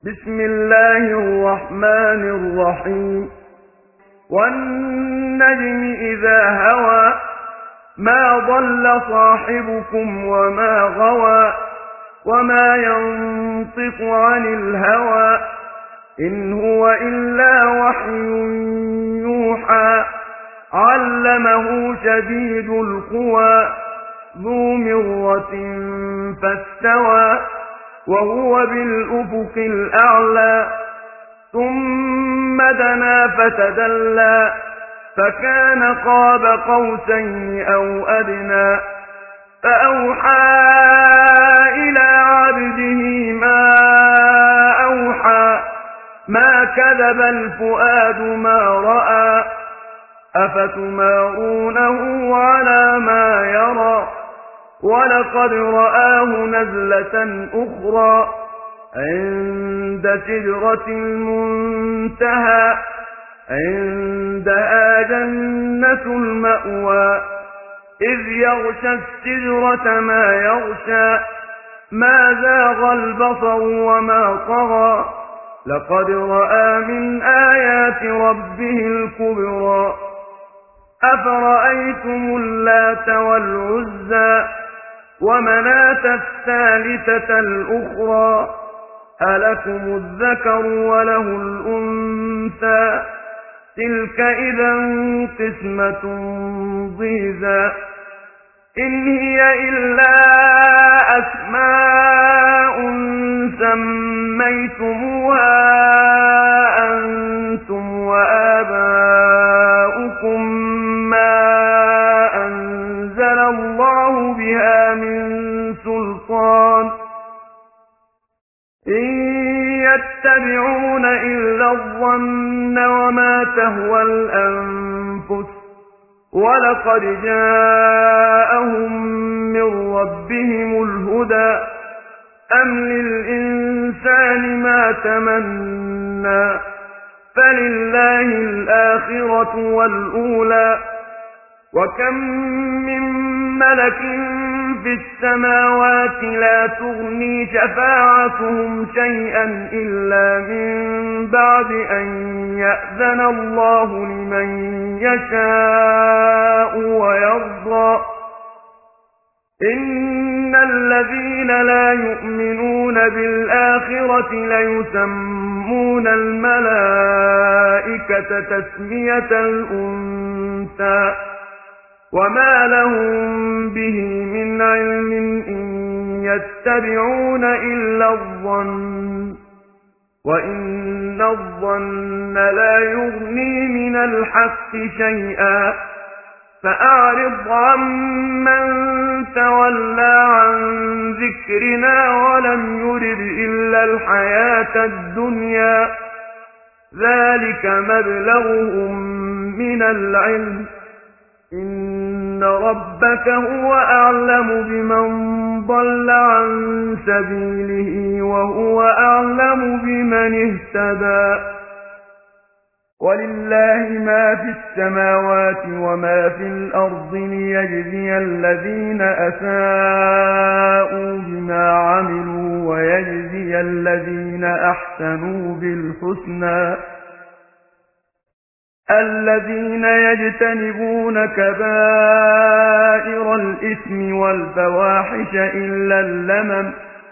بسم الله الرحمن الرحيم والنجم إذا هوى ما ضل صاحبكم وما غوى وما ينطق عن الهوى إن هو إلا وحي يوحى علمه شديد القوى ذو مرة فاستوى وهو بالأفق الأعلى ثم دنا فتدلى فكان قاب قوسين أو أدنى فأوحى إلى عبده ما أوحى ما كذب الفؤاد ما رأى أفتمارونه على ما يرى ولقد رآه نزلة أخرى عند سدرة المنتهى عندها جنة المأوى إذ يغشى السدرة ما يغشى ما زاغ البصر وما طغى لقد رأى من آيات ربه الكبرى أفرأيتم اللات والعزى ومناة الثالثة الأخرى ألكم الذكر وله الأنثى تلك إذا قسمة ضيزى إن هي إلا أسماء سميتموها أنتم وآباؤكم ما أنزل الله بها من سلطان إن يتبعون إلا الظن وما تهوى الأنفس ولقد جاءهم من ربهم الهدى أم للإنسان ما تمنى فلله الآخرة والأولى وكم من ملك في السماوات لا تغني شفاعتهم شيئا إلا من بعد أن يأذن الله لمن يشاء ويرضى إن الذين لا يؤمنون بالآخرة ليسمون الملائكة تسمية الأنثى وما لهم به من علم إن يتبعون إلا الظن وإن الظن لا يغني من الحق شيئا فأعرض عمن تولى عن ذكرنا ولم يرد إلا الحياة الدنيا ذلك مبلغهم من العلم إن ربك هو أعلم بمن ضل عن سبيله وهو أعلم بمن اهتدى ولله ما في السماوات وما في الأرض ليجزي الذين أساءوا بما عملوا ويجزي الذين أحسنوا بالحسنى الذين يجتنبون كبائر الإثم والفواحش إلا اللمم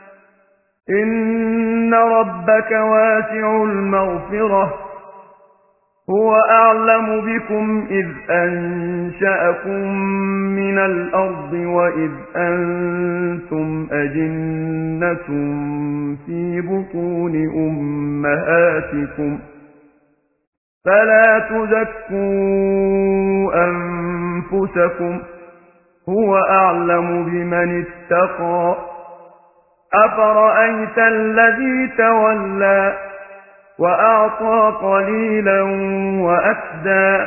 إن ربك واسع المغفرة هو أعلم بكم إذ أنشأكم من الأرض وإذ أنتم أجنة في بطون أمهاتكم فلا تزكوا أنفسكم هو أعلم بمن اتقى أفرأيت الذي تولى وأعطى قليلا وأكدى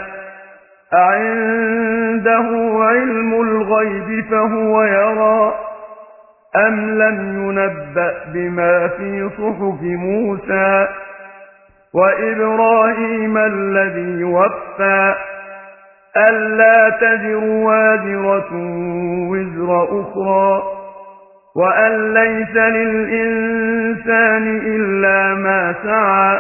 أعنده علم الغيب فهو يرى أم لم ينبأ بما في صحف موسى وإبراهيم الذي وفى ألا تزر وازرة وزر أخرى وأن ليس للإنسان إلا ما سعى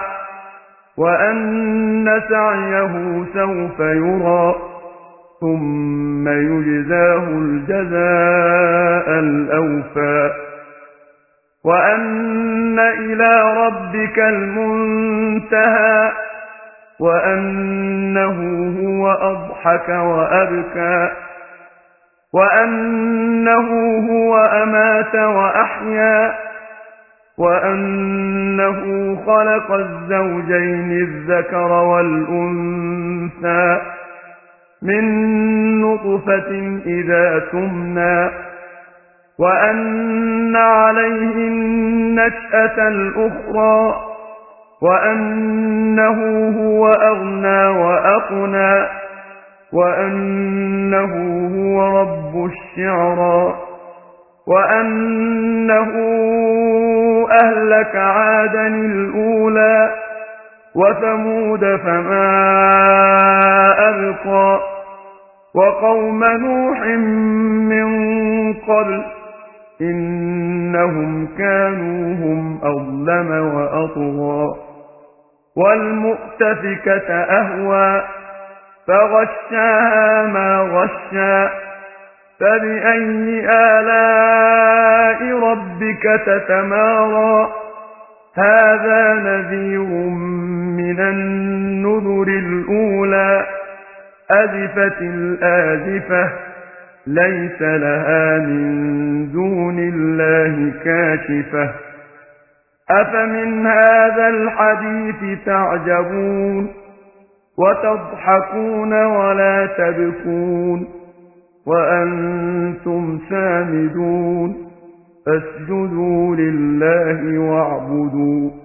وأن سعيه سوف يرى ثم يجزاه الجزاء الأوفى وأن إلى ربك المنتهى وأنه هو أضحك وأبكى وأنه هو أمات وأحيا وأنه خلق الزوجين الذكر والأنثى من نطفة إذا تمنى وأن عليه النشأة الأخرى وأنه هو أغنى وأقنى وأنه هو رب الشعرى وأنه أهلك عادا الأولى وثمود فما أبقى وقوم نوح من قبل إنهم كانوا هم أظلم وأطغى والمؤتفكة أهوى فغشاها ما غشى فبأي آلاء ربك تتمارى هذا نذير من النذر الأولى أزفت الآزفة ليس لها من دون الله كاشفة أفمن هذا الحديث تعجبون وتضحكون ولا تبكون وأنتم سامدون فاسجدوا لله واعبدوا